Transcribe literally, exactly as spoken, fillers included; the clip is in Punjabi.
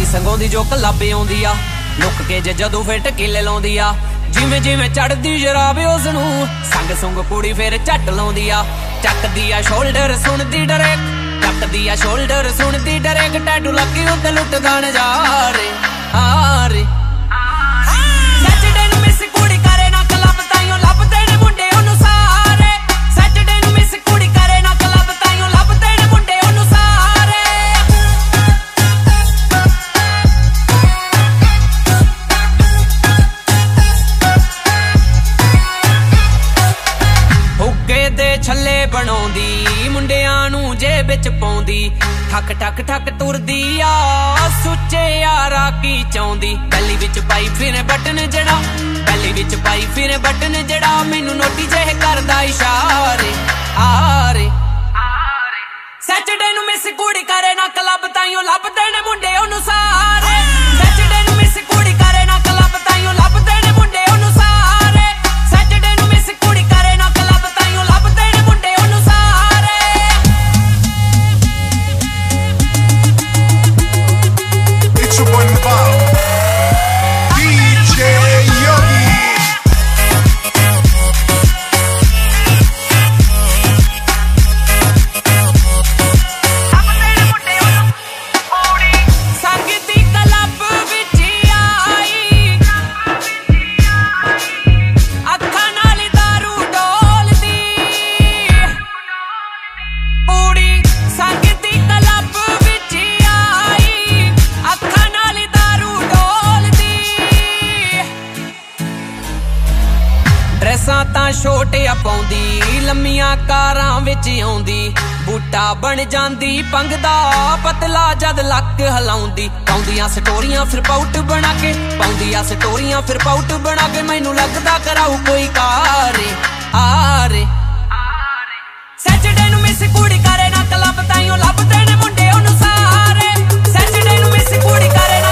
ਸੰਗੋਂ ਦੀ ਜੋ ਕਲਾਬੇ ਆਉਂਦੀ ਆ ਲੁੱਕ ਕੇ ਜੇ ਜਦੋਂ ਫੇਰ ਟਕੀਲੇ ਲਾਉਂਦੀ ਆ ਜਿਵੇਂ ਜਿਵੇਂ ਚੜਦੀ ਜਰਾਬ ਉਸ ਨੂੰ ਸੰਗ ਸੁੰਗ ਕੁੜੀ ਫੇਰ ਝੱਟ ਲਾਉਂਦੀ ਆ ਚੱਕਦੀ ਆ ਸ਼ੋਲਡਰ ਸੁਣਦੀ ਡਰੇਕ ਚੱਕਦੀ ਆ ਸ਼ੋਲਡਰ ਸੁਣਦੀ ਡਰੇਕ ਟੈਟੂ ਲੱਗੀ ਉੱਤੇ ਲੁੱਟਦਾ ਨਜ਼ਾਰੇ ਹਾਰੇ ਸੈਟਰਡੇ ਨੂੰ ਮਿਸ ਕੁੜੀ ਕਰੇ ਨਾ ਕਲੱਬ ਤਾਈਓ ਲੱਭਦੇ ਨੇ ਮੁੰਡੇ ਉਹਨੂੰ ਸਾਰੇ ਸੈਟਰਡੇ ਨੂੰ ਮਿਸ ਕੁੜੀ ਕਰੇ ਨਾ ਕਲੱਬ ਤਾਈਓ ਲੱਭਦੇ ਨੇ ਮੁੰਡੇ ਉਹਨੂੰ ਸਾਰੇ ਹੁੱਕੇ ਦੇ ਛੱਲੇ ਬਣਾਉਂਦੀ ਮੁੰਡਿਆਂ ਨੂੰ ਜੇਬ ਵਿੱਚ ਪਾਉਂਦੀ ਠੱਕ ਠੱਕ ਠੱਕ ਤੁਰਦੀ ਆ ਸੁੱਚੇ ਯਾਰਾ ਕੀ ਚਾਹੁੰਦੀ ਬੈਲੀ ਵਿੱਚ ਪਾਈ ਫਿਰੇ ਬਟਨ ਜਿਹੜਾ ਬੈਲੀ ਵਿੱਚ ਪਾਈ ਫਿਰੇ ਬਟਨ ਜਿਹੜਾ ਮੈਨੂੰ ਨੋਟੀ ਜਿਹੇ ਕਰਦਾ ਇਸ਼ਾਰੇ ਆਰੇ ਸੈਟਰਡੇ ਨੂੰ ਮਿਸ ਕੁੜੀ ਕਰੇ ਨਾ ਕਲੱਬ ਤਾਈਓ ਲੱਭਦੇ ਨੇ ਮੁੰਡੇ ਉਹਨੂੰ ਸਾਰੇ ਸੈਟਰਡੇ ਨੂੰ ਮਿਸ ਕੁੜੀ ਕਰੇ ਨਾ ਕਲੱਬ ਤਾਈਓ ਲੱਭਦੇ ਨੇ ਮੁੰਡੇ ਉਹਨੂੰ ਸਾਰੇ ਸੈਟਰਡੇ ਨੂੰ ਮਿਸ ਕੁੜੀ ਕਰੇ ਨਾ ਕਲੱਬ ਤਾਈਓ ਲੱਭਦੇ ਨੇ ਮੁੰਡੇ ਉਹਨੂੰ ਸਾਰੇ It's your boy Naval, D J Yogi. ਸੰਗਤੀ ਕਲੱਬ ਵਿੱਚ ਆਈ ਅੱਖਾਂ ਨਾਲ ਦਾਰੂ ਡੋਲਦੀ ਪੂੜੀ ਸੰਗਤੀ ਕਲੱਬ ਵਿੱਚ ਆਈ ਅੱਖਾਂ ਨਾਲ ਦਾਰੂ ਡੋਲਦੀ ਡਰੈਸਾਂ ਤਾਂ ਛੋਟਿਆ ਪਾਉਂਦੀ ਲੰਮੀਆਂ ਕਾਰਾਂ ਵਿੱਚ ਆਉਂਦੀ ਬੂਟਾ ਬਣ ਜਾਂਦੀ ਪੰਗਦਾ ਪਤਲਾ ਜਦ ਲੱਕ ਹਲਾਉਂਦੀ ਪਾਉਂਦੀਆਂ ਸਟੋਰੀਆਂ ਫਿਰ ਪਾਊਟ ਬਣਾ ਕੇ ਪਾਉਂਦੀਆਂ ਸਟੋਰੀਆਂ ਫਿਰ ਪਾਊਟ ਬਣਾ ਕੇ ਮੈਨੂੰ ਲੱਗਦਾ ਕਰਾਊ ਕੋਈ ਕਾਰੇ ਆਰੇ ਸੈਟਰਡੇ ਨੂੰ ਮਿਸ ਕੁੜੀ ਕਰੇ ਨਾ ਕਲੱਬ ਤਾਈਓ ਲੱਭਦੇ ਨੇ ਮੁੰਡੇ ਉਹਨੂੰ ਸਾਰੇ ਸੈਟਰਡੇ ਨੂੰ ਮਿਸ ਕੁੜੀ ਕਰੇ ਨਾ